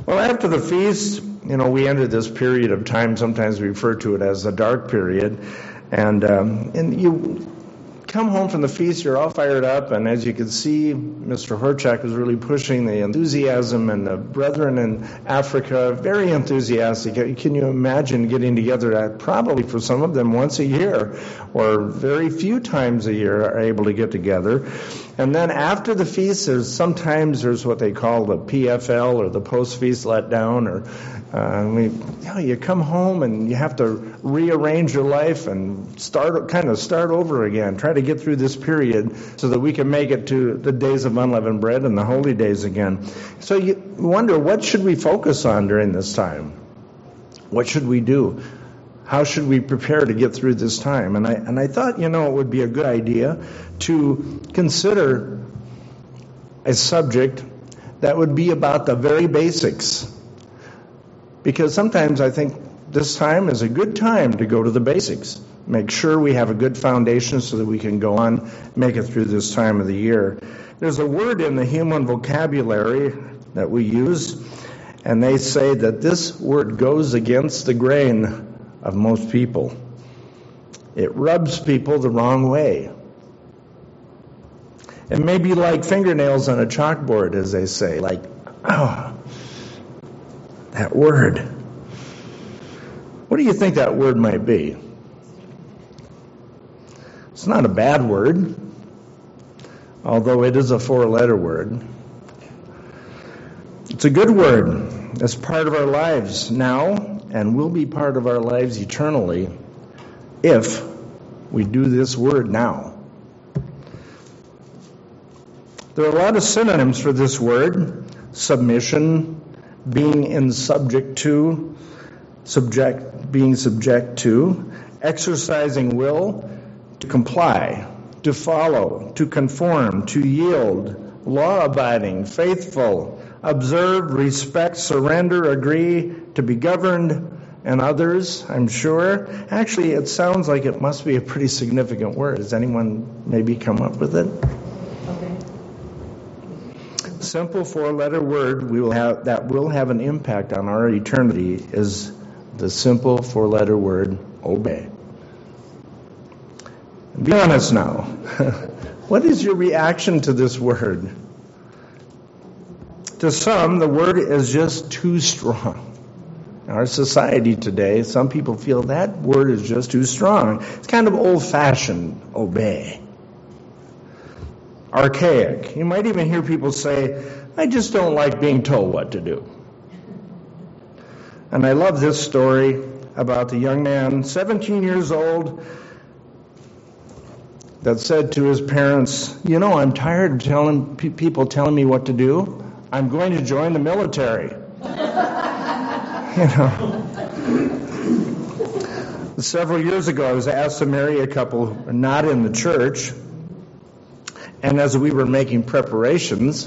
Well, after the feast, we entered this period of time. Sometimes we refer to it as the dark period. And you come home from the feast, you're all fired up, and as you can see, Mr. Horchak was really pushing the enthusiasm, and the brethren in Africa, very enthusiastic. Can you imagine getting together probably for some of them once a year, or very few times a year are able to get together. And then after the feast, there's what they call the PFL, or the post-feast letdown, or you come home and you have to rearrange your life and start over again. Try to get through this period so that we can make it to the days of unleavened bread and the holy days again. So you wonder, what should we focus on during this time? What should we do? How should we prepare to get through this time? And I thought, it would be a good idea to consider a subject that would be about the very basics. Because sometimes I think this time is a good time to go to the basics. Make sure we have a good foundation so that we can go on, make it through this time of the year. There's a word in the human vocabulary that we use, and they say that this word goes against the grain of most people. It rubs people the wrong way. It may be like fingernails on a chalkboard, as they say, like, that word. What do you think that word might be? It's not a bad word, although it is a 4-letter word. It's a good word. It's part of our lives now and will be part of our lives eternally if we do this word now. There are a lot of synonyms for this word: submission, being subject to, exercising will, to comply, to follow, to conform, to yield, law-abiding, faithful, observe, respect, surrender, agree, to be governed, and others, I'm sure. Actually, it sounds like it must be a pretty significant word. Has anyone maybe come up with it? Simple 4-letter word that will have an impact on our eternity is the simple 4-letter word, obey. Be honest now. What is your reaction to this word? To some, the word is just too strong. In our society today, some people feel that word is just too strong. It's kind of old-fashioned, obey. Archaic. You might even hear people say, I just don't like being told what to do. And I love this story about the young man, 17 years old, that said to his parents, I'm tired of people telling me what to do. I'm going to join the military. Several years ago, I was asked to marry a couple not in the church. And as we were making preparations,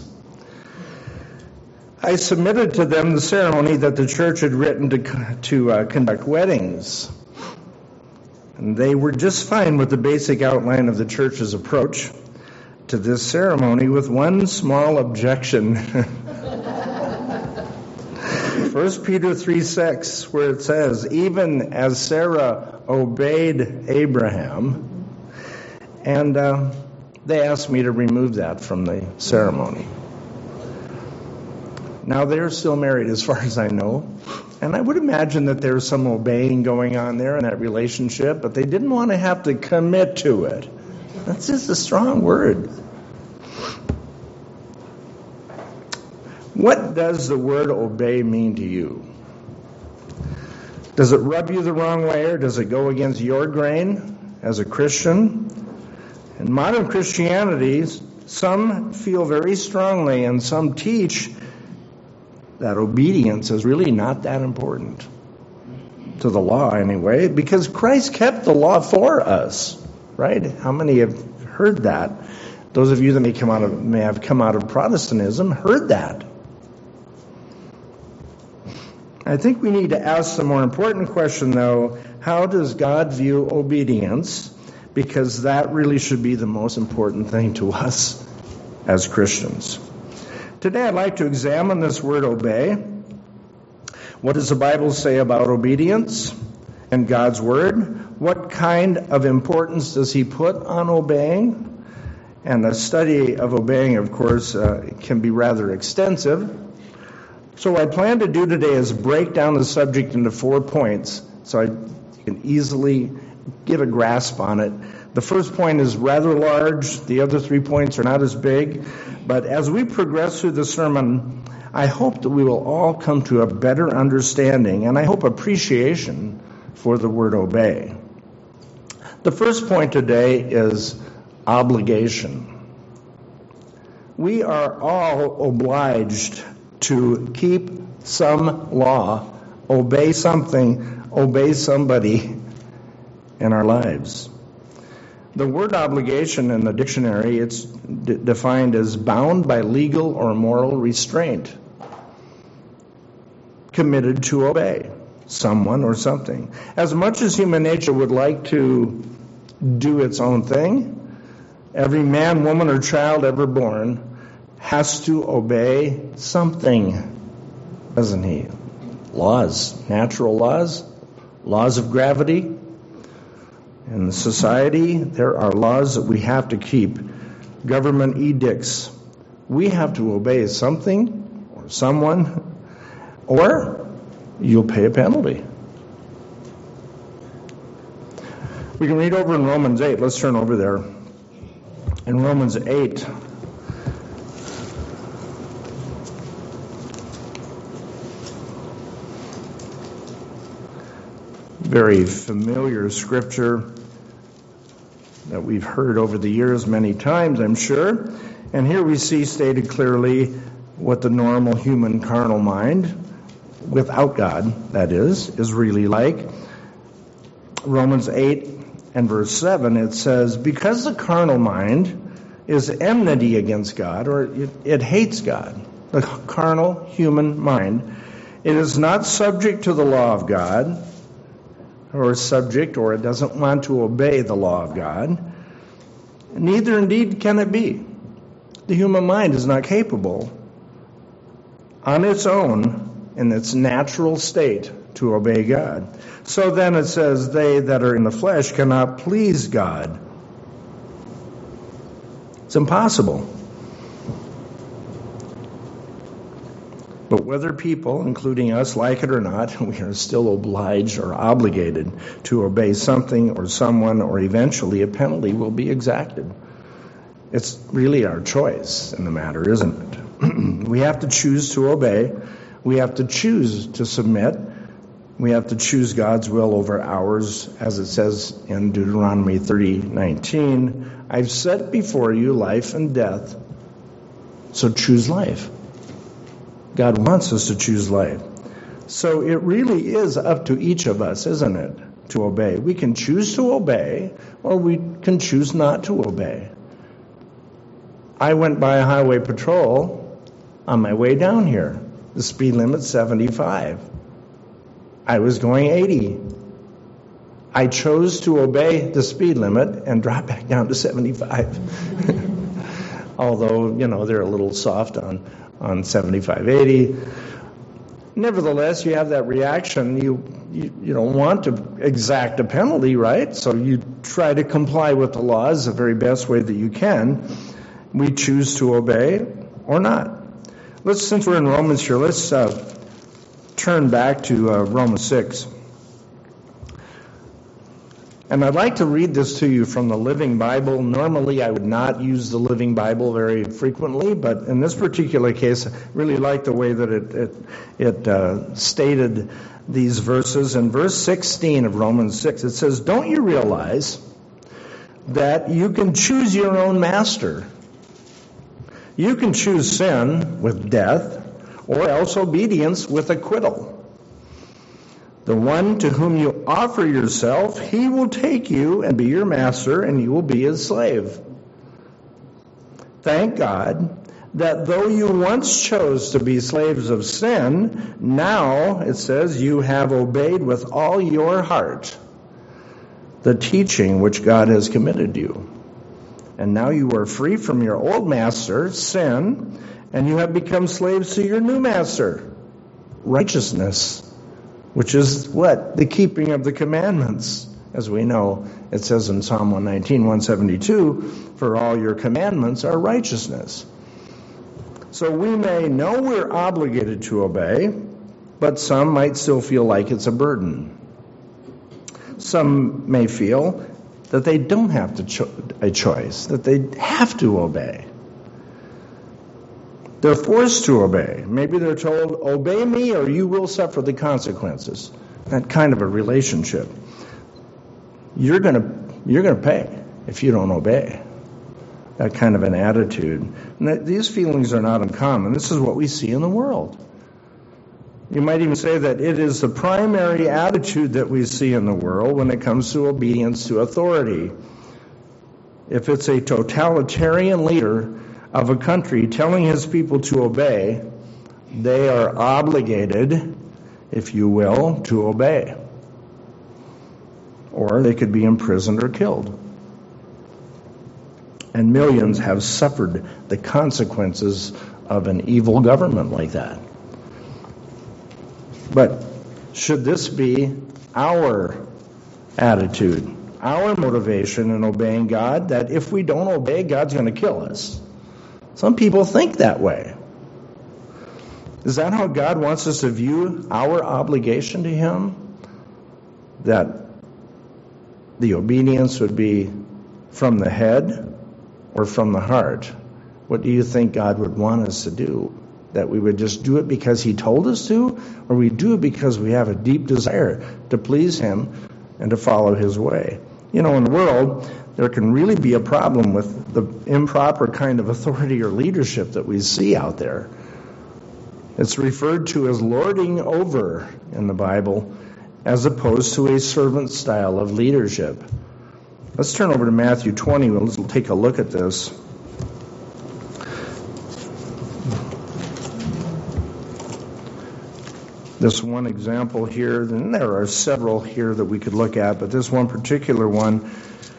I submitted to them the ceremony that the church had written to conduct weddings. And they were just fine with the basic outline of the church's approach to this ceremony, with one small objection. 1 Peter 3:6, where it says, even as Sarah obeyed Abraham, and they asked me to remove that from the ceremony. Now, they're still married as far as I know, and I would imagine that there's some obeying going on there in that relationship, but they didn't want to have to commit to it. That's just a strong word. What does the word obey mean to you? Does it rub you the wrong way, or does it go against your grain as a Christian? In modern Christianity, some feel very strongly, and some teach that obedience is really not that important to the law anyway, because Christ kept the law for us, right? How many have heard that? Those of you that may have come out of Protestantism heard that. I think we need to ask the more important question, though: how does God view obedience? Because that really should be the most important thing to us as Christians. Today I'd like to examine this word obey What does the Bible say about obedience and God's Word? What kind of importance does He put on obeying? And a study of obeying, of course, can be rather extensive. So what I plan to do today is break down the subject into 4 points so you can easily get a grasp on it. The first point is rather large. The other 3 points are not as big. But as we progress through the sermon, I hope that we will all come to a better understanding and I hope appreciation for the word obey. The first point today is obligation. We are all obliged to keep some law, obey something, obey somebody in our lives. The word obligation in the dictionary, it's defined as bound by legal or moral restraint, committed to obey someone or something. As much as human nature would like to do its own thing, every man, woman, or child ever born has to obey something, doesn't he? Laws, natural laws, laws of gravity. In society, there are laws that we have to keep, government edicts. We have to obey something or someone, or you'll pay a penalty. We can read over in Romans 8. Let's turn over there. In Romans 8, very familiar scripture that we've heard over the years many times, I'm sure. And here we see stated clearly what the normal human carnal mind, without God, that is really like. Romans 8 and verse 7, it says, because the carnal mind is enmity against God, or it hates God, the carnal human mind, it is not subject to the law of God, or it doesn't want to obey the law of God. Neither indeed can it be. The human mind is not capable on its own in its natural state to obey God. So then it says, they that are in the flesh cannot please God. It's impossible. But whether people, including us, like it or not, we are still obliged or obligated to obey something or someone, or eventually a penalty will be exacted. It's really our choice in the matter, isn't it? We have to choose to obey. We have to choose to submit. We have to choose God's will over ours, as it says in Deuteronomy 30:19. I've set before you life and death, so choose life. God wants us to choose life. So it really is up to each of us, isn't it, to obey. We can choose to obey, or we can choose not to obey. I went by a highway patrol on my way down here. The speed limit's 75. I was going 80. I chose to obey the speed limit and drop back down to 75. Although, they're a little soft on 75-80. Nevertheless, you have that reaction. You don't want to exact a penalty, right? So you try to comply with the laws the very best way that you can. We choose to obey or not. Since we're in Romans here, let's turn back to Romans 6. And I'd like to read this to you from the Living Bible. Normally, I would not use the Living Bible very frequently, but in this particular case, I really like the way that it stated these verses. In verse 16 of Romans 6, it says, don't you realize that you can choose your own master? You can choose sin with death, or else obedience with acquittal. The one to whom you offer yourself, he will take you and be your master, and you will be his slave. Thank God that though you once chose to be slaves of sin, now, it says, you have obeyed with all your heart the teaching which God has committed you. And now you are free from your old master, sin, and you have become slaves to your new master, righteousness, which is what? The keeping of the commandments. As we know, it says in Psalm 119, 172, for all your commandments are righteousness. So we may know we're obligated to obey, but some might still feel like it's a burden. Some may feel that they don't have a choice, that they have to obey. They're forced to obey. Maybe they're told, obey me or you will suffer the consequences. That kind of a relationship. You're going to pay if you don't obey. That kind of an attitude. And these feelings are not uncommon. This is what we see in the world. You might even say that it is the primary attitude that we see in the world when it comes to obedience to authority. If it's a totalitarian leader of a country telling his people to obey, they are obligated, if you will, to obey. Or they could be imprisoned or killed. And millions have suffered the consequences of an evil government like that. But should this be our attitude, our motivation in obeying God, that if we don't obey, God's going to kill us? Some people think that way. Is that how God wants us to view our obligation to Him? That the obedience would be from the head or from the heart? What do you think God would want us to do? That we would just do it because He told us to? Or we do it because we have a deep desire to please Him and to follow His way? You know, in the world, there can really be a problem with the improper kind of authority or leadership that we see out there. It's referred to as lording over in the Bible, as opposed to a servant style of leadership. Let's turn over to Matthew 20. We'll take a look at this. This one example here, and there are several here that we could look at, but this one particular one,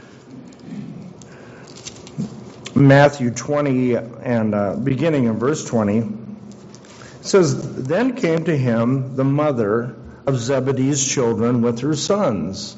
Matthew 20 and beginning in verse 20, says, Then came to him the mother of Zebedee's children with her sons,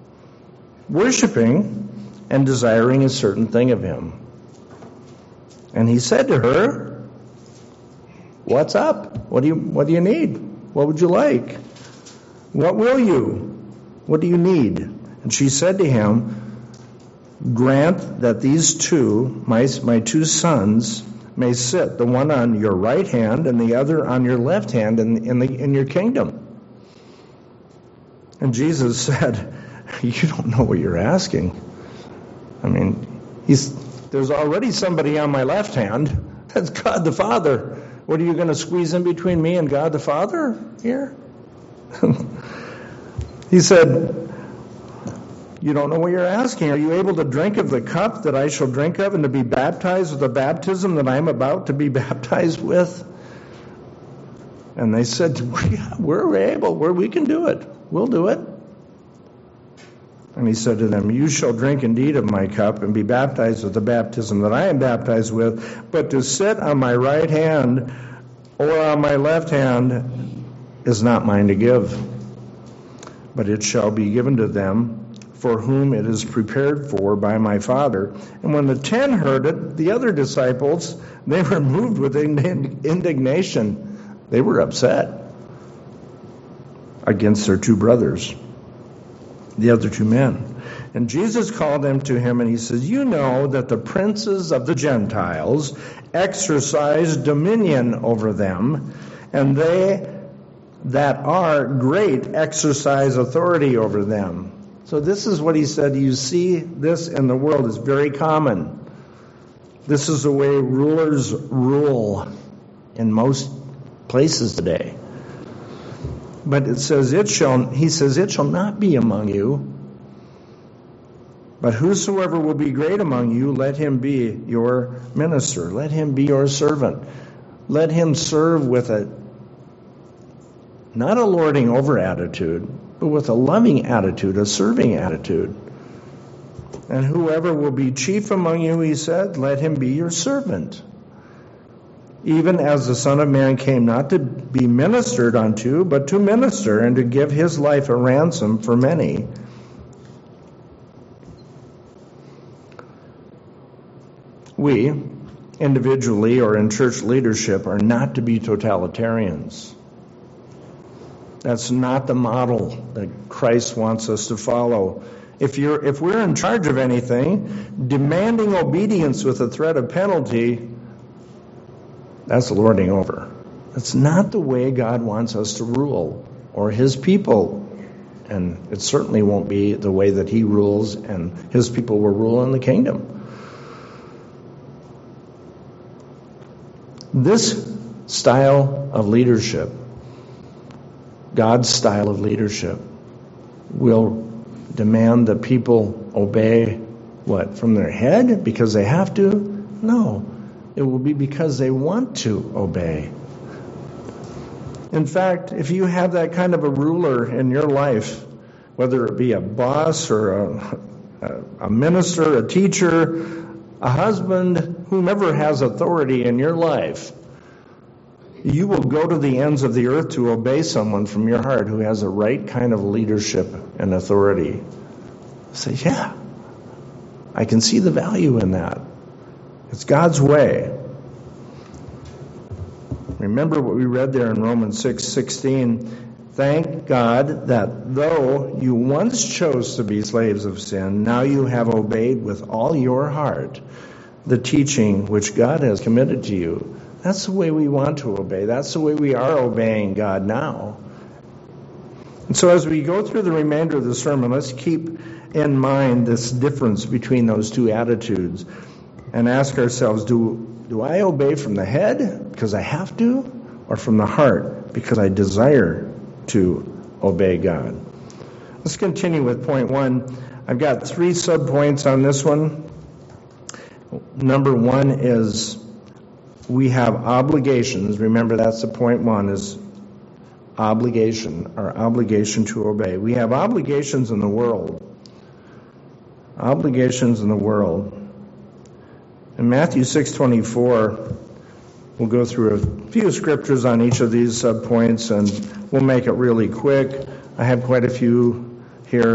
worshiping and desiring a certain thing of him. And he said to her, What's up? What do you need? What would you like? What will you? What do you need? And she said to him, Grant that these two, my two sons, may sit, the one on your right hand and the other on your left hand in your kingdom. And Jesus said, You don't know what you're asking. I mean, there's already somebody on my left hand. That's God the Father. What are you going to squeeze in between me and God the Father here? He said, You don't know what you're asking. Are you able to drink of the cup that I shall drink of and to be baptized with the baptism that I am about to be baptized with? And they said, We're able. We can do it. We'll do it. And he said to them, You shall drink indeed of my cup and be baptized with the baptism that I am baptized with, but to sit on my right hand or on my left hand is not mine to give, but it shall be given to them for whom it is prepared for by my Father. And when the 10 heard it, the other disciples, they were moved with indignation. They were upset against their two brothers, the other two men. And Jesus called them to him, and he says, You know that the princes of the Gentiles exercise dominion over them, and they that are great exercise authority over them. So this is what he said. You see, this in the world is very common. This is the way rulers rule in most places today. But it says, it shall not be among you. But whosoever will be great among you, let him be your minister. Let him be your servant. Let him serve with not a lording over attitude, but with a loving attitude, a serving attitude. And whoever will be chief among you, he said, let him be your servant. even as the Son of Man came not to be ministered unto, but to minister, and to give his life a ransom for many. We, individually or in church leadership, are not to be totalitarians. That's not the model that Christ wants us to follow. If we're in charge of anything, demanding obedience with a threat of penalty, that's lording over. That's not the way God wants us to rule, or his people. And it certainly won't be the way that he rules and his people will rule in the kingdom. This style of leadership, God's style of leadership, will demand that people obey what? From their head? Because they have to? No. It will be because they want to obey. In fact, if you have that kind of a ruler in your life, whether it be a boss or a minister, a teacher, a husband, whomever has authority in your life, you will go to the ends of the earth to obey someone from your heart who has the right kind of leadership and authority. Say, yeah, I can see the value in that. It's God's way. Remember what we read there in Romans 6:16. Thank God that though you once chose to be slaves of sin, now you have obeyed with all your heart the teaching which God has committed to you. That's the way we want to obey. That's the way we are obeying God now. And so as we go through the remainder of the sermon, let's keep in mind this difference between those two attitudes and ask ourselves, do I obey from the head because I have to, or from the heart because I desire to obey God? Let's continue with point 1. I've got 3 subpoints on this one. Number 1 is we have obligations. Remember, that's the point 1 is obligation, our obligation to obey. We have obligations in the world. Obligations in the world. In Matthew 6:24, we'll go through a few scriptures on each of these subpoints, and we'll make it really quick. I have quite a few here.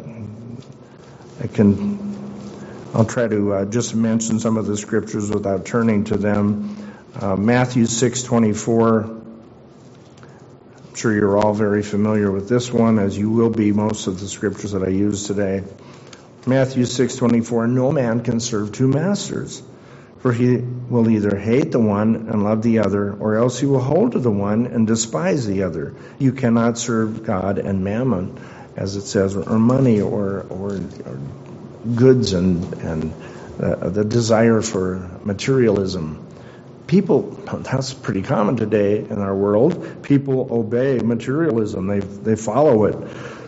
I'll try to just mention some of the scriptures without turning to them. Matthew 6:24. I'm sure you're all very familiar with this one, as you will be most of the scriptures that I use today. Matthew 6:24. No man can serve 2 masters, for he will either hate the one and love the other, or else he will hold to the one and despise the other. You cannot serve God and mammon, as it says, or money, or goods and the desire for materialism. People, that's pretty common today in our world. People obey materialism. They follow it.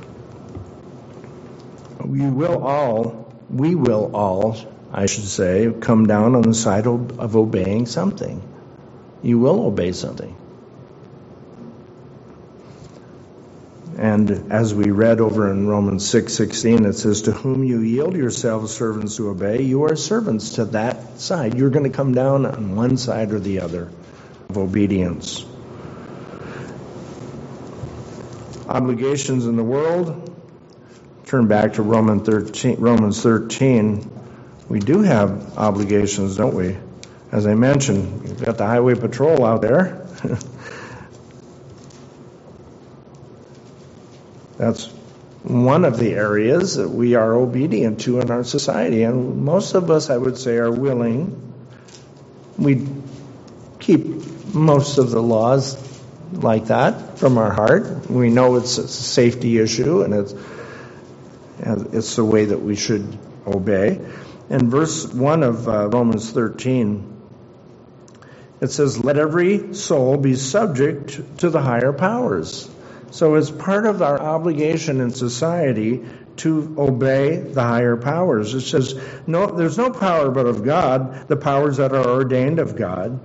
We will all, I should say, come down on the side of obeying something. You will obey something. And as we read over in Romans 6:16, it says, to whom you yield yourselves servants to obey, you are servants to that side. You're going to come down on one side or the other of obedience. Obligations in the world. Turn back to Romans 13. We do have obligations, don't we? As I mentioned, we've got the highway patrol out there. That's one of the areas that we are obedient to in our society. And most of us, I would say, are willing. We keep most of the laws like that from our heart. We know it's a safety issue, and it's the way that we should obey. In verse 1 of Romans 13, it says, let every soul be subject to the higher powers. So it's part of our obligation in society to obey the higher powers. It says, no, there's no power but of God, the powers that are ordained of God.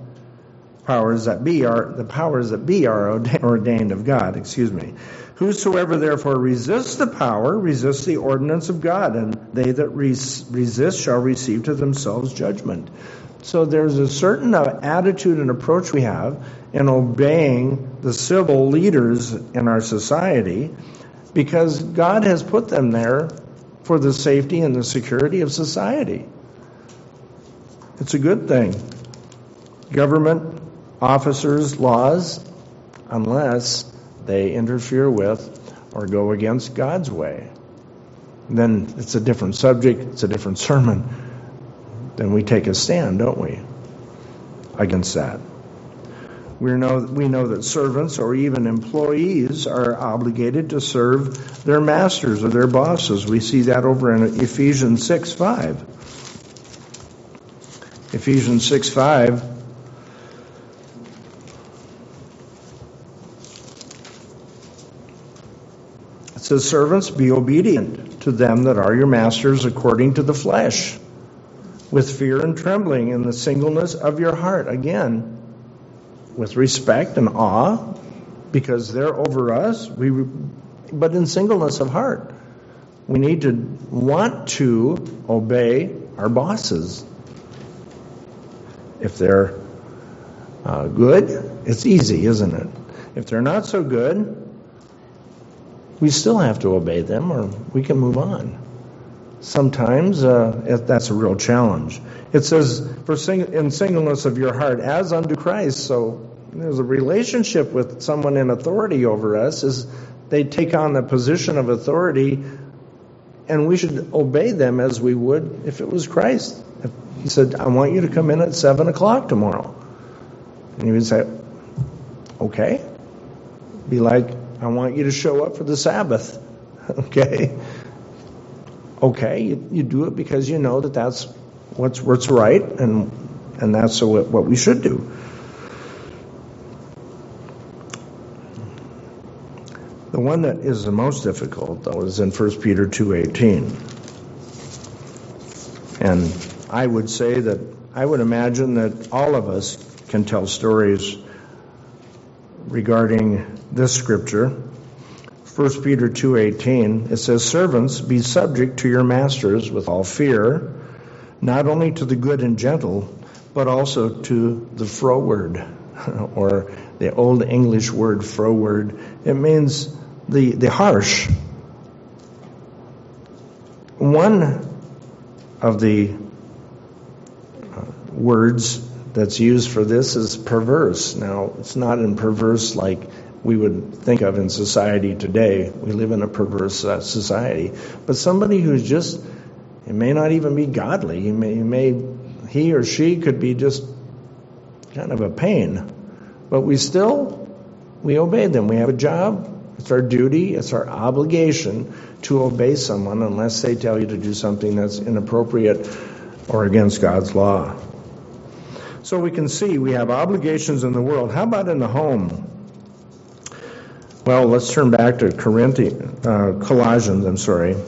The powers that be are ordained of God, Whosoever therefore resists the power, resists the ordinance of God, and they that resist shall receive to themselves judgment. So there's a certain attitude and approach we have in obeying the civil leaders in our society because God has put them there for the safety and the security of society. It's a good thing. Government officers' laws, unless they interfere with or go against God's way, then it's a different subject, it's a different sermon. Then we take a stand, don't we, against that. We know that servants or even employees are obligated to serve their masters or their bosses. We see that over in Ephesians 6:5. Ephesians 6:5. It says, "Servants, be obedient to them that are your masters according to the flesh, with fear and trembling in the singleness of your heart." Again, with respect and awe, because they're over us, but in singleness of heart. We need to want to obey our bosses. If they're good, it's easy, isn't it? If they're not so good, we still have to obey them, or we can move on. Sometimes that's a real challenge. It says, in singleness of your heart, as unto Christ. So there's a relationship with someone in authority over us, is they take on the position of authority, and we should obey them as we would if it was Christ. If he said, "I want you to come in at 7 o'clock tomorrow," and you would say, "Okay." Be like, "I want you to show up for the Sabbath." Okay. Okay, you do it because you know that that's what's right, and that's what we should do. The one that is the most difficult, though, is in 1 Peter 2:18. And I would say that I would imagine that all of us can tell stories regarding this scripture. 1 Peter 2:18, it says, "Servants, be subject to your masters with all fear, not only to the good and gentle, but also to the froward," or the old English word froward. It means the harsh. One of the words that's used for this is perverse. Now, it's not in perverse like we would think of in society today. We live in a perverse society. But somebody who's just, it may not even be godly. He or she could be just kind of a pain. But we obey them. We have a job. It's our duty. It's our obligation to obey someone unless they tell you to do something that's inappropriate or against God's law. So we can see we have obligations in the world. How about in the home? Well, let's turn back to Colossians.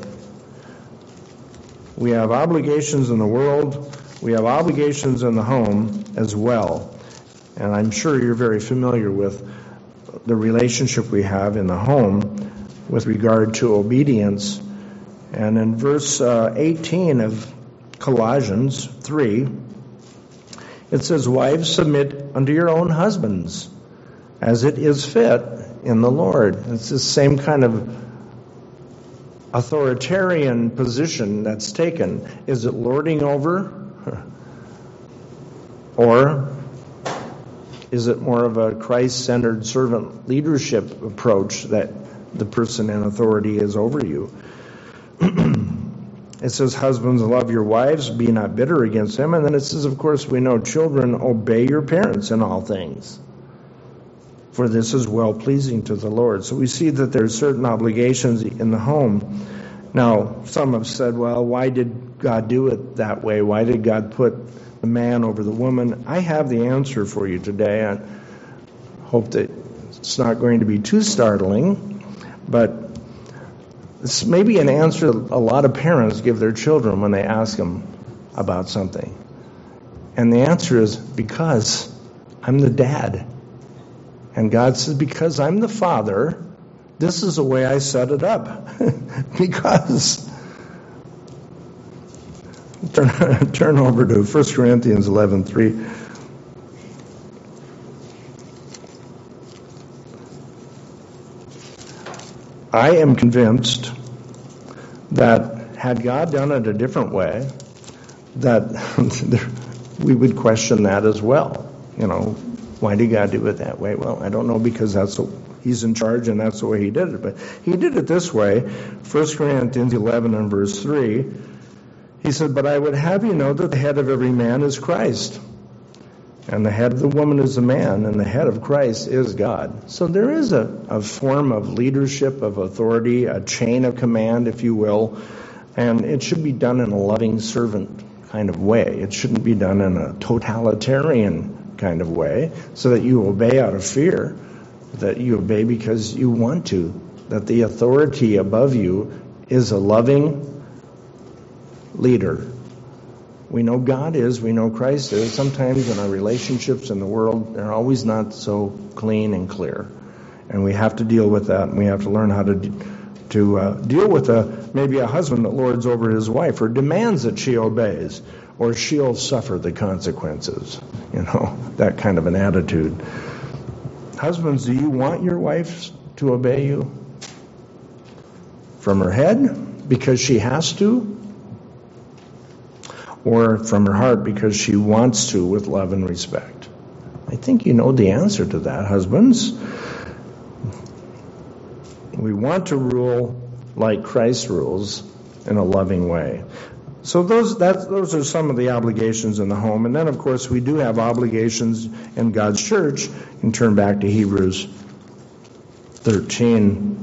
We have obligations in the world. We have obligations in the home as well. And I'm sure you're very familiar with the relationship we have in the home with regard to obedience. And in verse 18 of Colossians 3, it says, "Wives, submit unto your own husbands, as it is fit in the Lord." It's the same kind of authoritarian position that's taken. Is it lording over? Or is it more of a Christ-centered servant leadership approach that the person in authority is over you? It says, "Husbands, love your wives, be not bitter against them." And then it says, of course, we know, "Children, obey your parents in all things, for this is well-pleasing to the Lord." So we see that there's certain obligations in the home. Now, some have said, well, why did God do it that way? Why did God put the man over the woman? I have the answer for you today. I hope that it's not going to be too startling, but it's maybe an answer a lot of parents give their children when they ask them about something. And the answer is, because I'm the dad. And God says, because I'm the father, this is the way I set it up. Because Turn over to 1 Corinthians 11:3. I am convinced that had God done it a different way, that we would question that as well. Why did God do it that way? Well, I don't know, because He's in charge and that's the way He did it. But He did it this way. 1 Corinthians 11 and verse 3, He said, "But I would have you know that the head of every man is Christ, and the head of the woman is the man, and the head of Christ is God." So there is a form of leadership, of authority, a chain of command, if you will, and it should be done in a loving servant kind of way. It shouldn't be done in a totalitarian kind of way, so that you obey out of fear, that you obey because you want to, that the authority above you is a loving leader. We know God is, we know Christ is. Sometimes in our relationships in the world, they're always not so clean and clear. And we have to deal with that, and we have to learn how to deal with maybe a husband that lords over his wife or demands that she obeys, or she'll suffer the consequences. That kind of an attitude. Husbands, do you want your wife to obey you? From her head, because she has to? Or from her heart, because she wants to, with love and respect? I think you know the answer to that, husbands. We want to rule like Christ rules, in a loving way. So those are some of the obligations in the home. And then, of course, we do have obligations in God's church. You can turn back to Hebrews 13.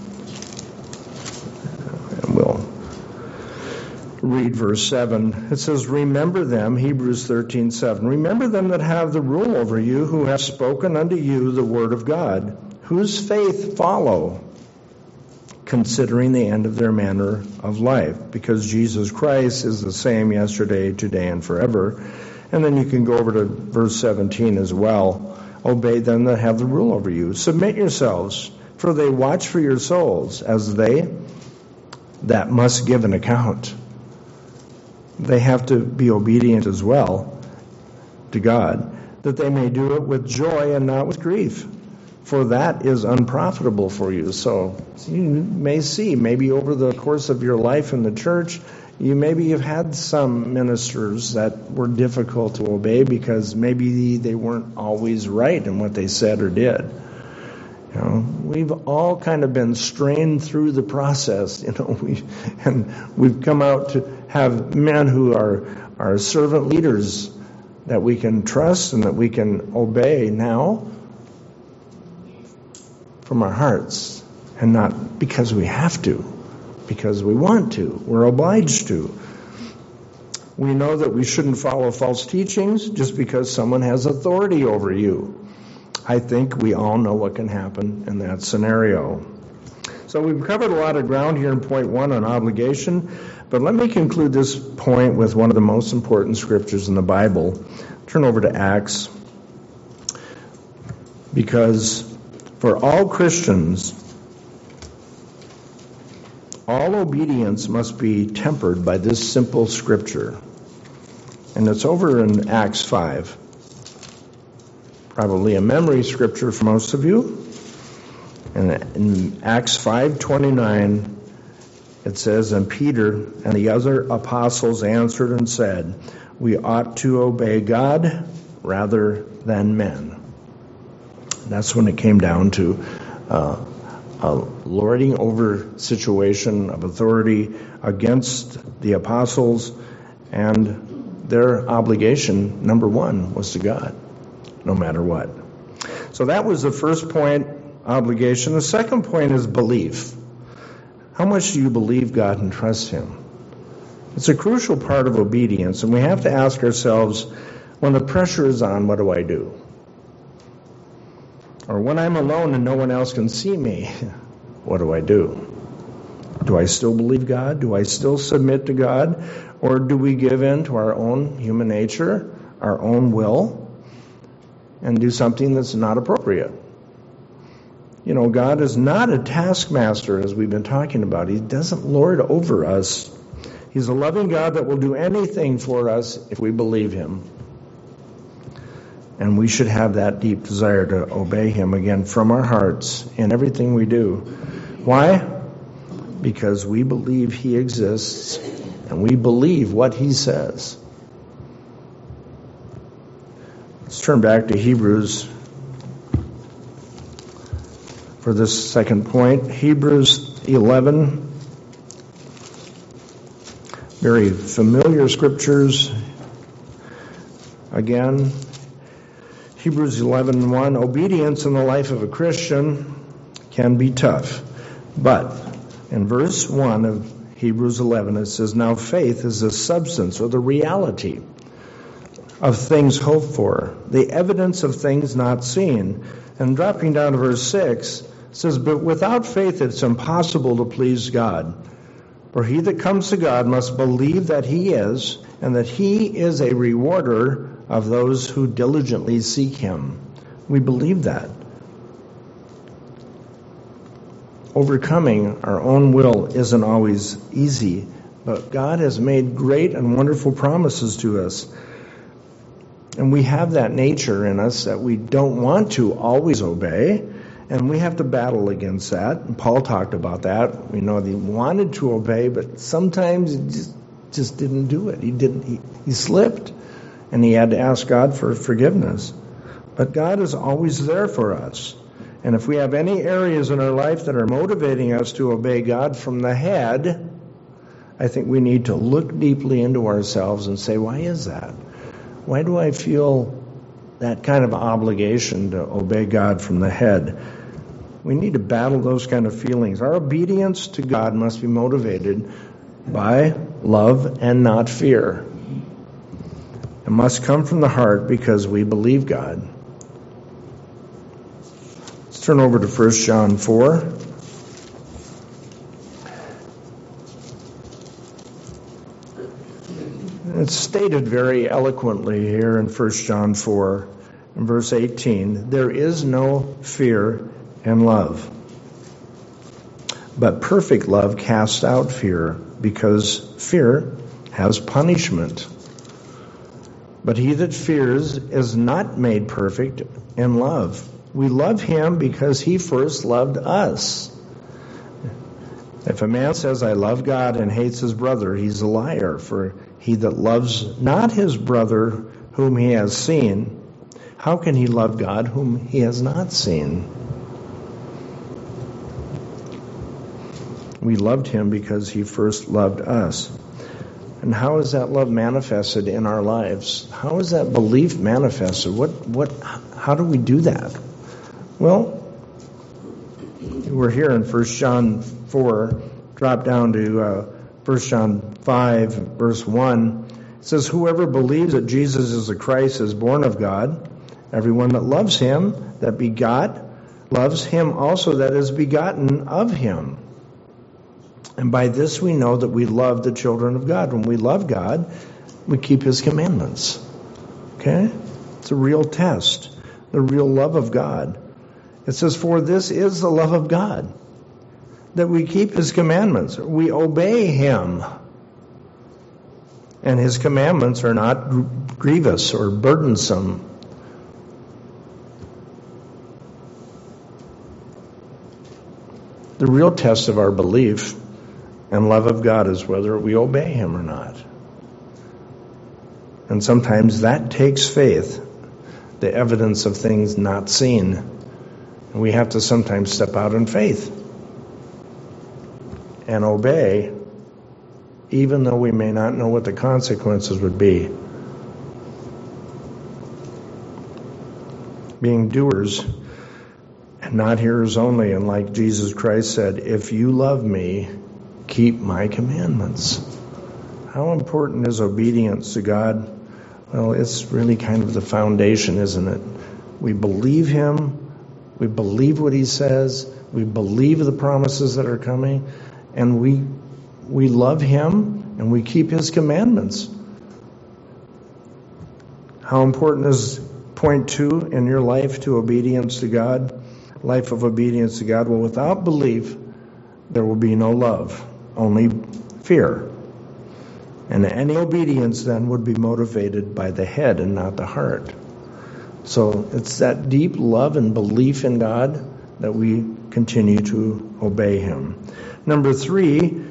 And we'll read verse 7. It says, "Remember them," Hebrews 13:7. "Remember them that have the rule over you, who have spoken unto you the word of God, whose faith follow, considering the end of their manner of life, because Jesus Christ is the same yesterday, today, and forever." And then you can go over to verse 17 as well. "Obey them that have the rule over you. Submit yourselves, for they watch for your souls, as they that must give an account." They have to be obedient as well to God, that they may do it with joy and not with grief, for that is unprofitable for you. So you may see, maybe over the course of your life in the church, you've had some ministers that were difficult to obey because maybe they weren't always right in what they said or did. We've all kind of been strained through the process, and we've come out to have men who are servant leaders that we can trust and that we can obey now from our hearts, and not because we have to, because we want to, we're obliged to. We know that we shouldn't follow false teachings just because someone has authority over you. I think we all know what can happen in that scenario. So we've covered a lot of ground here in point 1 on obligation, but let me conclude this point with one of the most important scriptures in the Bible. Turn over to Acts, because for all Christians, all obedience must be tempered by this simple scripture. And it's over in Acts 5. Probably a memory scripture for most of you. And in Acts 5:29, it says, "And Peter and the other apostles answered and said, we ought to obey God rather than men." That's when it came down to a lording over situation of authority against the apostles, and their obligation, number 1, was to God, no matter what. So that was the first point, obligation. The second point is belief. How much do you believe God and trust Him? It's a crucial part of obedience, and we have to ask ourselves, when the pressure is on, what do I do? Or when I'm alone and no one else can see me, what do I do? Do I still believe God? Do I still submit to God? Or do we give in to our own human nature, our own will, and do something that's not appropriate? God is not a taskmaster, as we've been talking about. He doesn't lord over us. He's a loving God that will do anything for us if we believe him. And we should have that deep desire to obey him again from our hearts in everything we do. Why? Because we believe he exists and we believe what he says. Let's turn back to Hebrews for this second point. Hebrews 11. Very familiar scriptures. Again, Hebrews 11:1. Obedience in the life of a Christian can be tough. But in verse 1 of Hebrews 11, it says, now faith is the substance or the reality of things hoped for, the evidence of things not seen. And dropping down to verse 6, it says, but without faith it's impossible to please God. For he that comes to God must believe that he is, and that he is a rewarder of those who diligently seek him. We believe that. Overcoming our own will isn't always easy, but God has made great and wonderful promises to us. And we have that nature in us that we don't want to always obey, and we have to battle against that. And Paul talked about that. We know that he wanted to obey, but sometimes he just didn't do it. He slipped, and he had to ask God for forgiveness. But God is always there for us. And if we have any areas in our life that are motivating us to obey God from the head, I think we need to look deeply into ourselves and say, why is that? Why do I feel that kind of obligation to obey God from the head? We need to battle those kind of feelings. Our obedience to God must be motivated by love and not fear. It must come from the heart because we believe God. Let's turn over to 1 John 4. It's stated very eloquently here in 1 John 4, in verse 18. There is no fear in love, but perfect love casts out fear, because fear has punishment. But he that fears is not made perfect in love. We love him because he first loved us. If a man says, I love God, and hates his brother, he's a liar. For he that loves not his brother whom he has seen, how can he love God whom he has not seen? We loved him because he first loved us. And how is that love manifested in our lives? How is that belief manifested? How do we do that? Well, we're here in 1 John 4, drop down to 1 John 5, verse 1. It says, whoever believes that Jesus is the Christ is born of God. Everyone that loves him, that begot, loves him also that is begotten of him. And by this we know that we love the children of God. When we love God, we keep his commandments. Okay? It's a real test, the real love of God. It says, for this is the love of God, that we keep his commandments. We obey him. And his commandments are not grievous or burdensome. The real test of our belief and love of God is whether we obey him or not. And sometimes that takes faith, the evidence of things not seen. And we have to sometimes step out in faith and obey, even though we may not know what the consequences would be. Being doers and not hearers only, and like Jesus Christ said, if you love me, keep my commandments. How important is obedience to God? Well, it's really kind of the foundation, isn't it? We believe him, we believe what he says, we believe the promises that are coming, and we love him and we keep his commandments. How important is point 2 in your life to obedience to God? Life of obedience to God. Well, without belief, there will be no love, only fear. And any obedience then would be motivated by the head and not the heart. So it's that deep love and belief in God that we continue to obey Him. Number 3,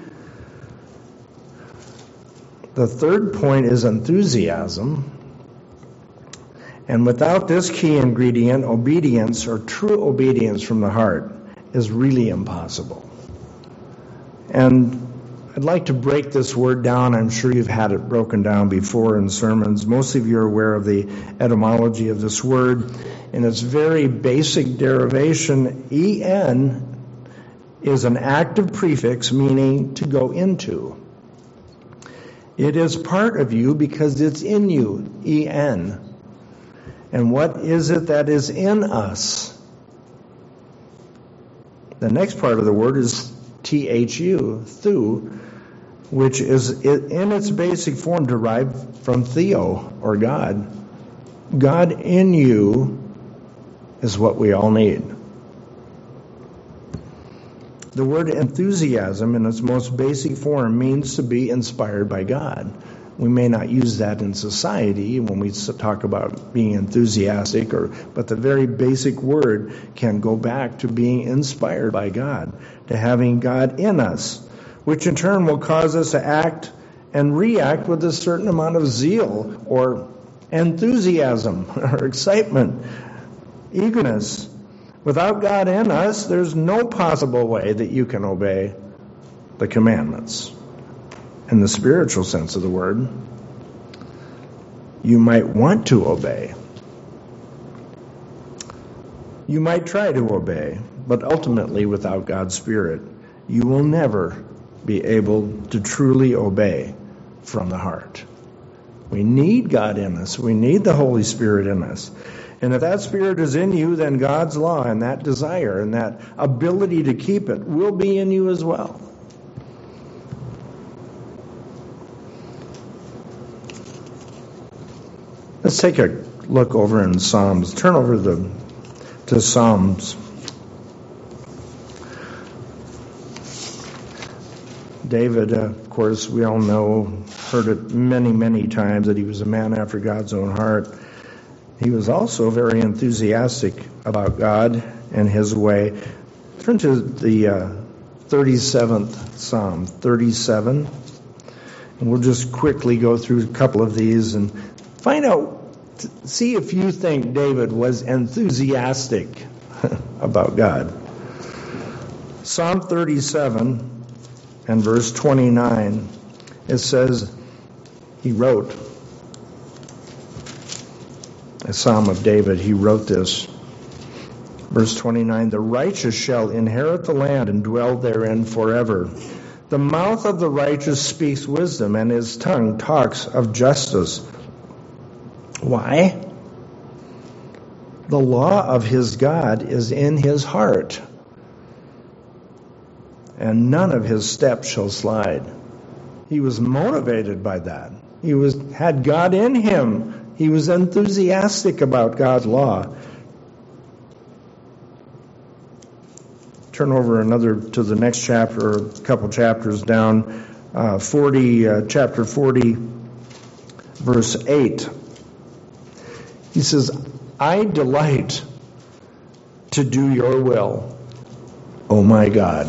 the third point is enthusiasm. And without this key ingredient, obedience or true obedience from the heart is really impossible. And I'd like to break this word down. I'm sure you've had it broken down before in sermons. Most of you are aware of the etymology of this word. In its very basic derivation, en is an active prefix meaning to go into. It is part of you because it's in you, en. And what is it that is in us? The next part of the word is thu, which is in its basic form derived from theo, or God. God in you is what we all need. The word enthusiasm in its most basic form means to be inspired by God. We may not use that in society when we talk about being enthusiastic, but the very basic word can go back to being inspired by God, to having God in us, which in turn will cause us to act and react with a certain amount of zeal or enthusiasm or excitement, eagerness. Without God in us, there's no possible way that you can obey the commandments. In the spiritual sense of the word, you might want to obey. You might try to obey, but ultimately without God's Spirit, you will never be able to truly obey from the heart. We need God in us. We need the Holy Spirit in us. And if that Spirit is in you, then God's law and that desire and that ability to keep it will be in you as well. Let's take a look over in Psalms. Turn over to Psalms. David, of course, we all know, heard it many, many times that he was a man after God's own heart. He was also very enthusiastic about God and His way. Turn to the 37th Psalm, 37. And we'll just quickly go through a couple of these and find out, see if you think David was enthusiastic about God. Psalm 37 and verse 29, it says, he wrote, a Psalm of David, he wrote this. Verse 29, the righteous shall inherit the land and dwell therein forever. The mouth of the righteous speaks wisdom, and his tongue talks of justice. Why? The law of his God is in his heart, and none of his steps shall slide. He was motivated by that. He had God in him. He was enthusiastic about God's law. Turn over to the next chapter, a couple chapters down, chapter 40, verse 8. He says, I delight to do your will, O my God.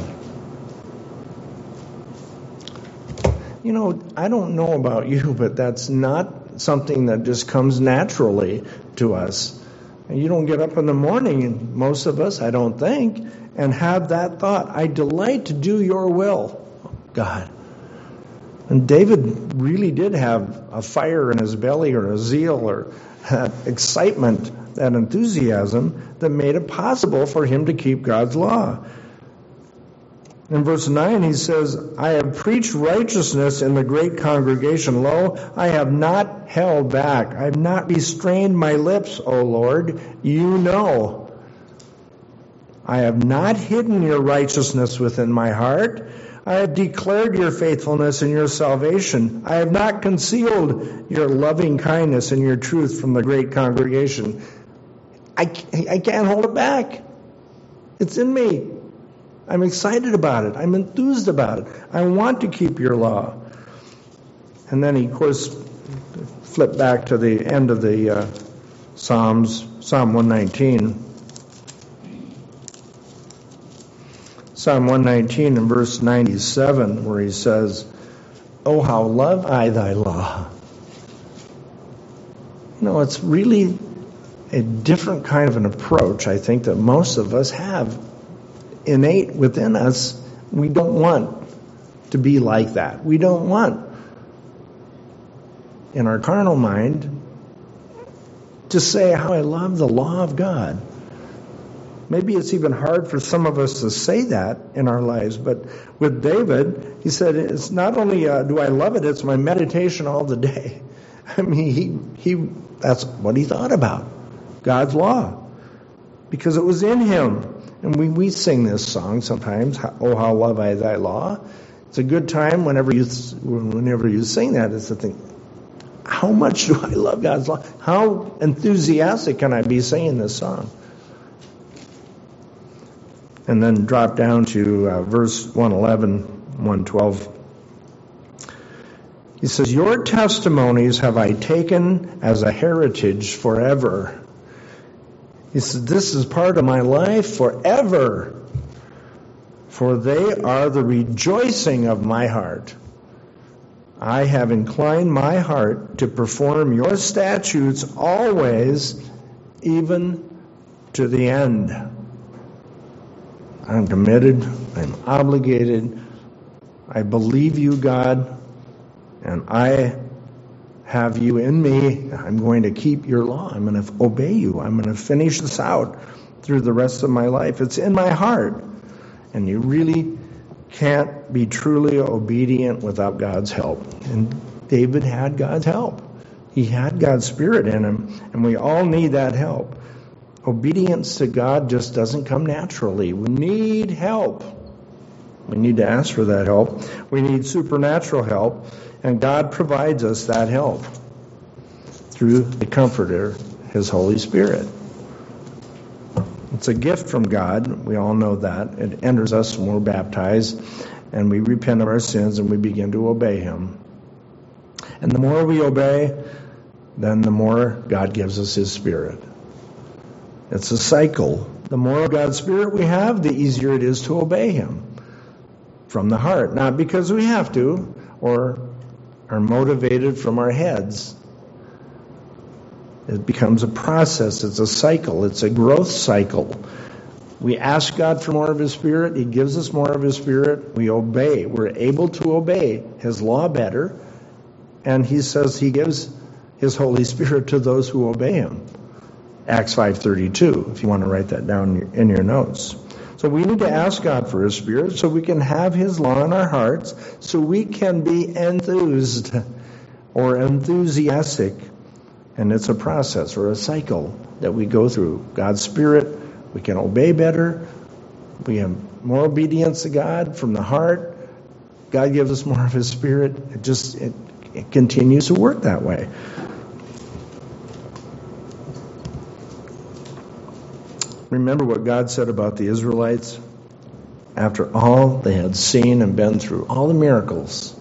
You know, I don't know about you, but that's not something that just comes naturally to us. You don't get up in the morning, most of us, I don't think, and have that thought, I delight to do your will, God. And David really did have a fire in his belly, or a zeal, or that excitement, that enthusiasm that made it possible for him to keep God's law. In verse 9 he says, I have preached righteousness in the great congregation. Lo, I have not held back. I have not restrained my lips, O Lord. You know. I have not hidden your righteousness within my heart. I have declared your faithfulness and your salvation. I have not concealed your loving kindness and your truth from the great congregation. I can't hold it back. It's in me. I'm excited about it. I'm enthused about it. I want to keep your law. And then he, of course, flipped back to the end of the Psalms, Psalm 119. Psalm 119 and verse 97, where he says, "Oh, how love I thy law." You know, it's really a different kind of an approach, I think, that most of us have innate within us. We don't want to be like that. We don't want, in our carnal mind, to say how I love the law of God. Maybe it's even hard for some of us to say that in our lives, but with David, he said, it's not only do I love it, it's my meditation all the day. I mean, he that's what he thought about, God's law, because it was in him. And we sing this song sometimes, "Oh, how love I thy law." It's a good time whenever you sing that, is to think, how much do I love God's law? How enthusiastic can I be singing this song? And then drop down to verse 111, 112. He says, "Your testimonies have I taken as a heritage forever." He said, this is part of my life forever. "For they are the rejoicing of my heart. I have inclined my heart to perform your statutes always, even to the end." I'm committed. I'm obligated. I believe you, God, and I have you in me. I'm going to keep your law. I'm going to obey you. I'm going to finish this out through the rest of my life. It's in my heart. And you really can't be truly obedient without God's help. And David had God's help. He had God's Spirit in him, and we all need that help. Obedience to God just doesn't come naturally. We need help. We need to ask for that help. We need supernatural help, and God provides us that help through the Comforter, His Holy Spirit. It's a gift from God. We all know that. It enters us when we're baptized, and we repent of our sins, and we begin to obey Him. And the more we obey, then the more God gives us His Spirit. It's a cycle. The more of God's Spirit we have, the easier it is to obey Him from the heart. Not because we have to or are motivated from our heads. It becomes a process. It's a cycle. It's a growth cycle. We ask God for more of His Spirit. He gives us more of His Spirit. We obey. We're able to obey His law better. And He says He gives His Holy Spirit to those who obey Him. Acts 5:32, if you want to write that down in your notes. So we need to ask God for His Spirit so we can have His law in our hearts, so we can be enthused or enthusiastic. And it's a process or a cycle that we go through. God's Spirit, we can obey better. We have more obedience to God from the heart. God gives us more of His Spirit. It continues to work that way. Remember what God said about the Israelites after all they had seen and been through, all the miracles.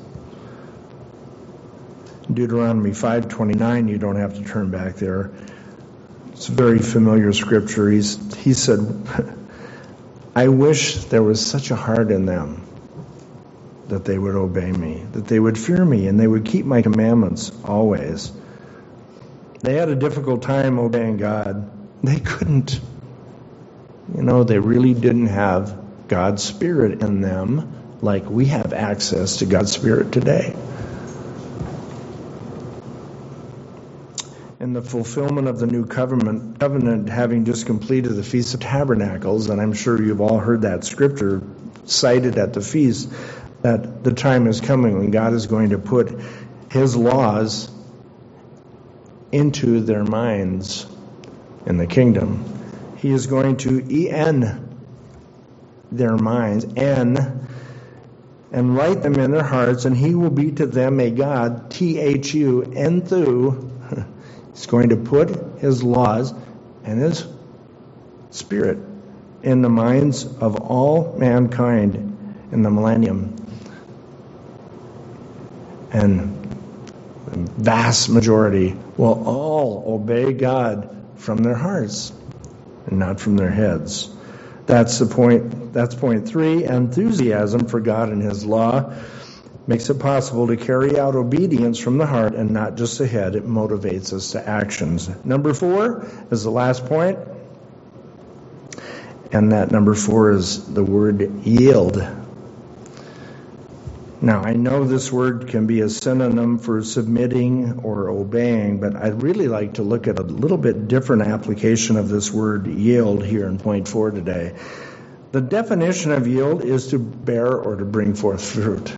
Deuteronomy 5:29, you don't have to turn back there. It's a very familiar scripture. He said, "I wish there was such a heart in them that they would obey me, that they would fear me, and they would keep my commandments always." They had a difficult time obeying God. They couldn't. They really didn't have God's Spirit in them like we have access to God's Spirit today. In the fulfillment of the new covenant having just completed the Feast of Tabernacles, and I'm sure you've all heard that scripture cited at the feast, that the time is coming when God is going to put His laws into their minds in the kingdom. He is going to en their minds, and write them in their hearts, and He will be to them a God, T-H-U, Enthu. He's going to put His laws and His Spirit in the minds of all mankind in the millennium. And vast majority, will all obey God from their hearts and not from their heads. That's the point. That's point 3. Enthusiasm for God and His law makes it possible to carry out obedience from the heart and not just the head. It motivates us to actions. Number 4 is the last point. And that number 4 is the word yield. Now, I know this word can be a synonym for submitting or obeying, but I'd really like to look at a little bit different application of this word yield here in point 4 today. The definition of yield is to bear or to bring forth fruit.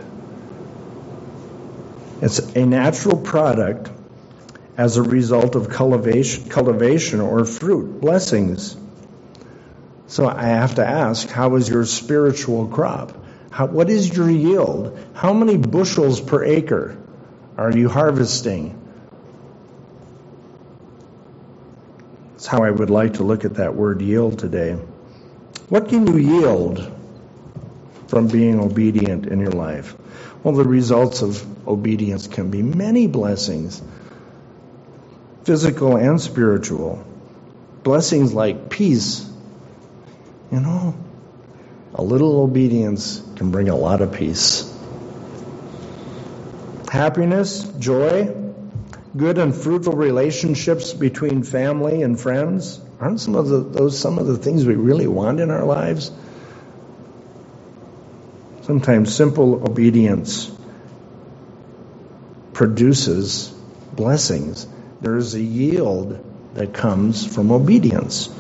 It's a natural product as a result of cultivation or fruit, blessings. So I have to ask, how is your spiritual crop? What is your yield? How many bushels per acre are you harvesting? That's how I would like to look at that word yield today. What can you yield from being obedient in your life? Well, the results of obedience can be many blessings, physical and spiritual. Blessings like peace. A little obedience can bring a lot of peace. Happiness, joy, good and fruitful relationships between family and friends. Aren't some of the things we really want in our lives? Sometimes simple obedience produces blessings. There is a yield that comes from obedience.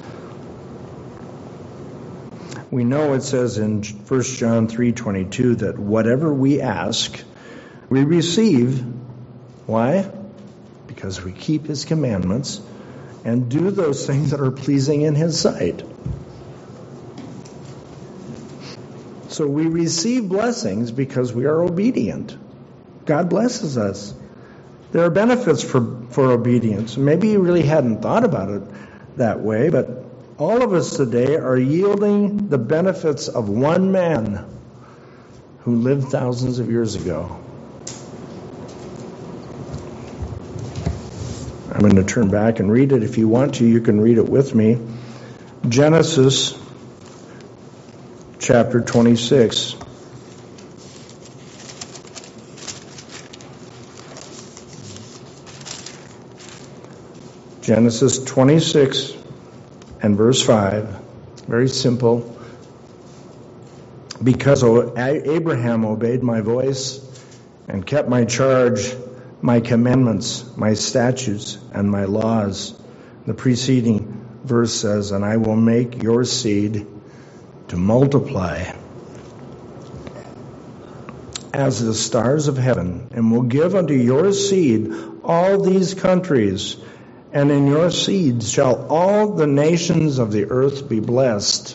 We know it says in 1 John 3:22 that whatever we ask, we receive. Why? Because we keep His commandments and do those things that are pleasing in His sight. So we receive blessings because we are obedient. God blesses us. There are benefits for obedience. Maybe you really hadn't thought about it that way, but all of us today are yielding the benefits of one man who lived thousands of years ago. I'm going to turn back and read it. If you want to, you can read it with me. Genesis chapter 26. Genesis 26 and verse 5. Very simple. Because Abraham obeyed my voice and kept my charge, my commandments, my statutes, and my laws. The preceding verse says, and I will make your seed to multiply as the stars of heaven, and will give unto your seed all these countries, and in your seed shall all the nations of the earth be blessed.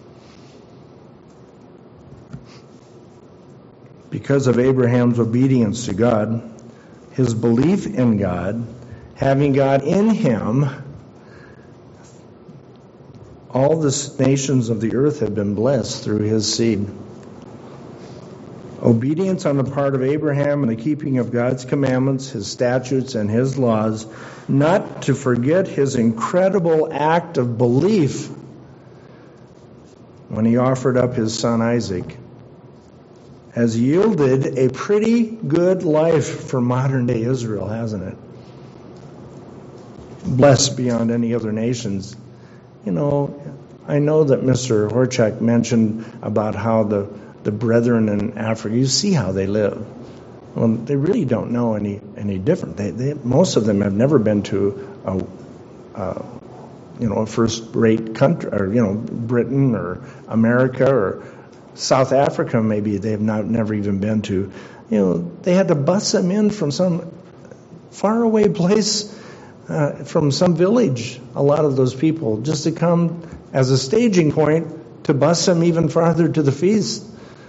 Because of Abraham's obedience to God, his belief in God, having God in him, all the nations of the earth have been blessed through his seed. Obedience on the part of Abraham and the keeping of God's commandments, his statutes, and his laws, not to forget his incredible act of belief when he offered up his son Isaac, has yielded a pretty good life for modern-day Israel, hasn't it? Blessed beyond any other nations. You know, I know that Mr. Horchak mentioned about how the brethren in Africa, you see how they live. Well, they really don't know any different. They most of them have never been to a first-rate country, or Britain or America or South Africa. Maybe they have never even been to. They had to bus them in from some faraway place, from some village. A lot of those people just to come as a staging point to bus them even farther to the feast.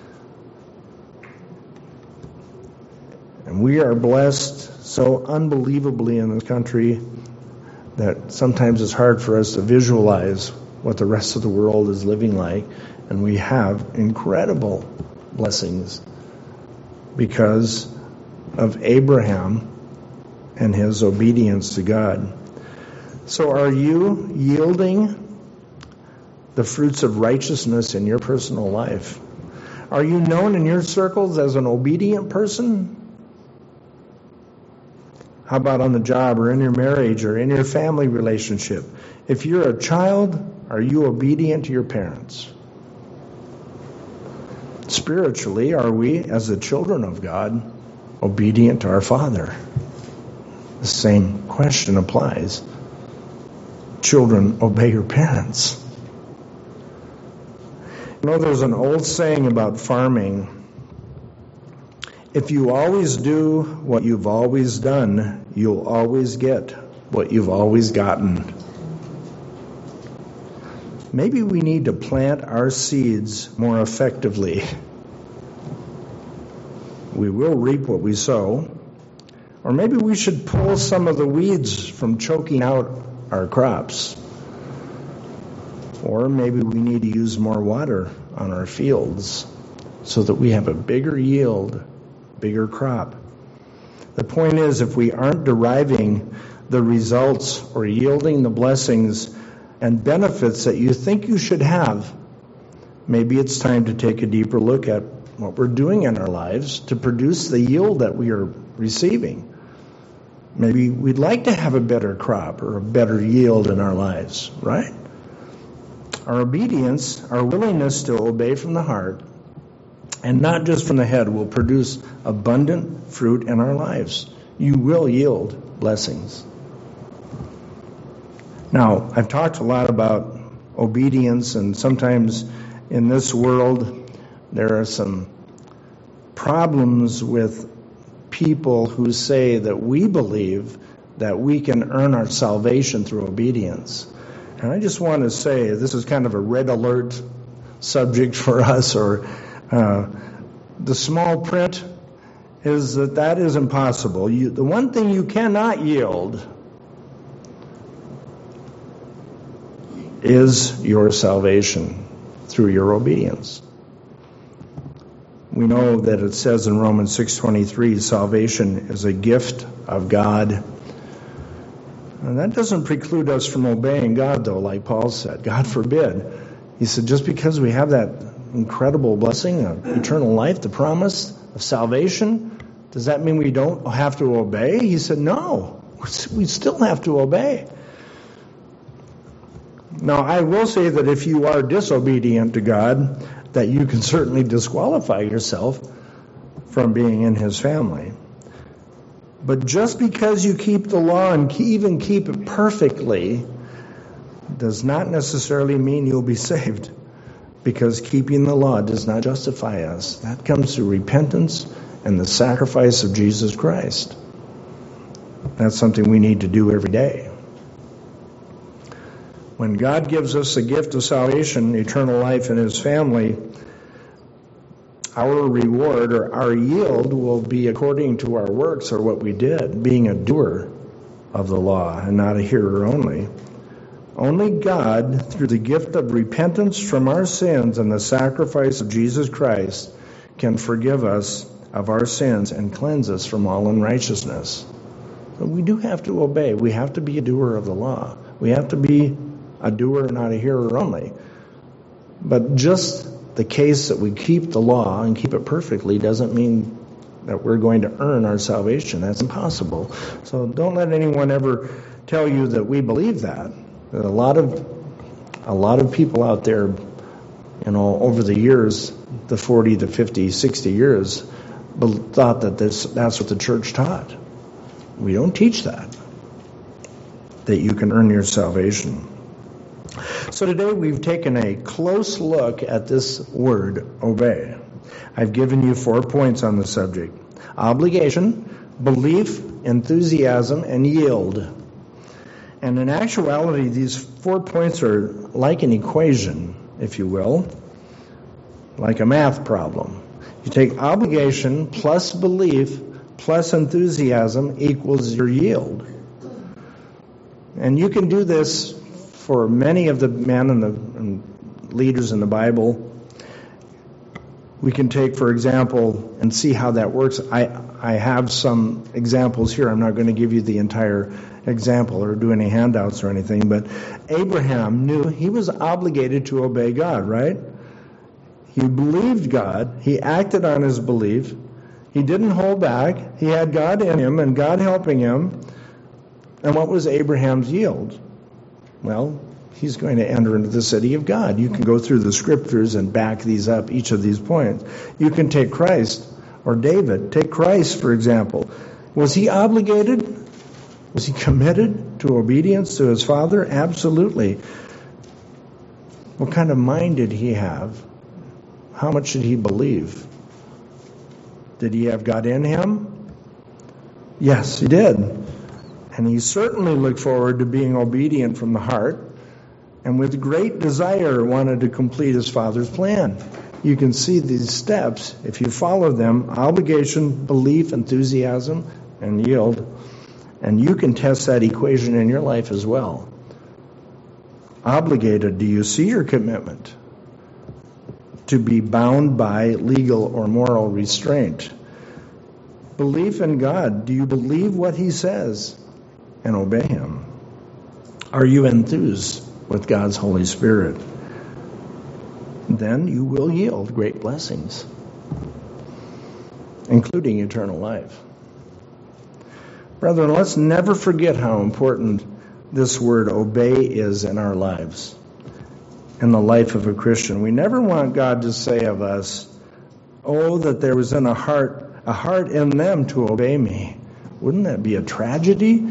And we are blessed so unbelievably in this country that sometimes it's hard for us to visualize what the rest of the world is living like. And we have incredible blessings because of Abraham and his obedience to God. So are you yielding the fruits of righteousness in your personal life? Are you known in your circles as an obedient person? How about on the job or in your marriage or in your family relationship? If you're a child, are you obedient to your parents? Spiritually, are we, as the children of God, obedient to our Father? The same question applies. Children, obey your parents. You know, there's an old saying about farming. If you always do what you've always done, you'll always get what you've always gotten. Maybe we need to plant our seeds more effectively. We will reap what we sow. Or maybe we should pull some of the weeds from choking out our crops. Or maybe we need to use more water on our fields so that we have a bigger yield, bigger crop. The point is, if we aren't deriving the results or yielding the blessings and benefits that you think you should have, maybe it's time to take a deeper look at what we're doing in our lives to produce the yield that we are receiving. Maybe we'd like to have a better crop or a better yield in our lives, right? Our obedience, our willingness to obey from the heart and not just from the head will produce abundant fruit in our lives. You will yield blessings. Now, I've talked a lot about obedience, and sometimes in this world there are some problems with people who say that we believe that we can earn our salvation through obedience. And I just want to say this is kind of a red alert subject for us, or the small print is that is impossible. The one thing you cannot yield is your salvation through your obedience. We know that it says in Romans 6:23, salvation is a gift of God. And that doesn't preclude us from obeying God, though, like Paul said. God forbid. He said, just because we have that incredible blessing of eternal life, the promise of salvation, does that mean we don't have to obey? He said, no, we still have to obey. Now, I will say that if you are disobedient to God, that you can certainly disqualify yourself from being in his family. But just because you keep the law and even keep it perfectly does not necessarily mean you'll be saved, because keeping the law does not justify us. That comes through repentance and the sacrifice of Jesus Christ. That's something we need to do every day. When God gives us the gift of salvation, eternal life in his family, our reward or our yield will be according to our works or what we did, being a doer of the law and not a hearer only. Only God, through the gift of repentance from our sins and the sacrifice of Jesus Christ, can forgive us of our sins and cleanse us from all unrighteousness. So we do have to obey. We have to be a doer of the law. We have to be a doer, not a hearer only. But just the case that we keep the law and keep it perfectly doesn't mean that we're going to earn our salvation. That's impossible. So don't let anyone ever tell you that we believe that. A lot of people out there, over the years, the 40, the 50, 60 years, thought that that's what the church taught. We don't teach that you can earn your salvation. So today we've taken a close look at this word, obey. I've given you 4 points on the subject: obligation, belief, enthusiasm, and yield. And in actuality, these 4 points are like an equation, if you will, like a math problem. You take obligation plus belief plus enthusiasm equals your yield. And you can do this for many of the men and leaders in the Bible. We can take, for example, and see how that works. I have some examples here. I'm not going to give you the entire example or do any handouts or anything, but Abraham knew he was obligated to obey God, right? He believed God. He acted on his belief. He didn't hold back. He had God in him and God helping him. And what was Abraham's yield? Well, he's going to enter into the city of God. You can go through the scriptures and back these up, each of these points. You can take Christ or David. Take Christ, for example. Was he obligated? Was he committed to obedience to his Father? Absolutely. What kind of mind did he have? How much did he believe? Did he have God in him? Yes, he did. And he certainly looked forward to being obedient from the heart, and with great desire wanted to complete his Father's plan. You can see these steps, if you follow them: obligation, belief, enthusiasm, and yield. And you can test that equation in your life as well. Obligated, do you see your commitment to be bound by legal or moral restraint? Belief in God, do you believe what he says and obey him? Are you enthused with God's Holy Spirit? Then you will yield great blessings, including eternal life. Brethren, let's never forget how important this word obey is in our lives, in the life of a Christian. We never want God to say of us, oh, that there was in a heart in them to obey me. Wouldn't that be a tragedy?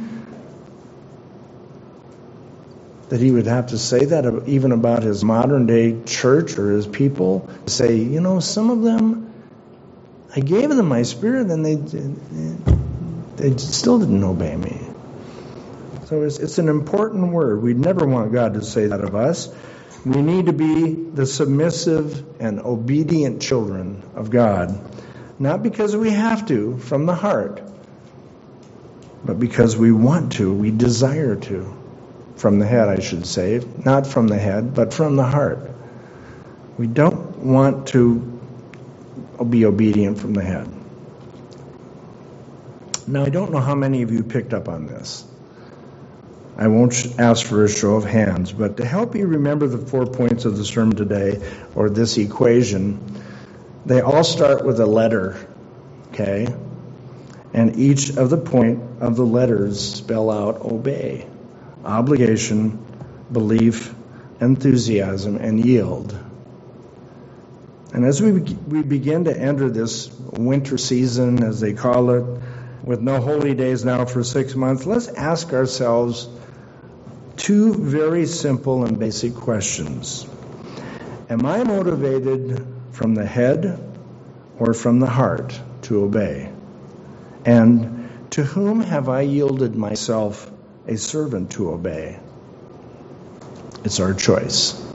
That he would have to say that even about his modern day church or his people. Say, you know, some of them, I gave them my Spirit and they still didn't obey me. So it's an important word. We'd never want God to say that of us. We need to be the submissive and obedient children of God. Not because we have to, from the heart, but because we want to, we desire to. From the head, I should say. Not from the head, but from the heart. We don't want to be obedient from the head. Now, I don't know how many of you picked up on this. I won't ask for a show of hands, but to help you remember the 4 points of the sermon today, or this equation, they all start with a letter, okay? And each of the point of the letters spell out obey. Obligation, belief, enthusiasm, and yield. And as we begin to enter this winter season, as they call it, with no holy days now for 6 months, let's ask ourselves 2 very simple and basic questions. Am I motivated from the head or from the heart to obey? And to whom have I yielded myself a servant to obey? It's our choice.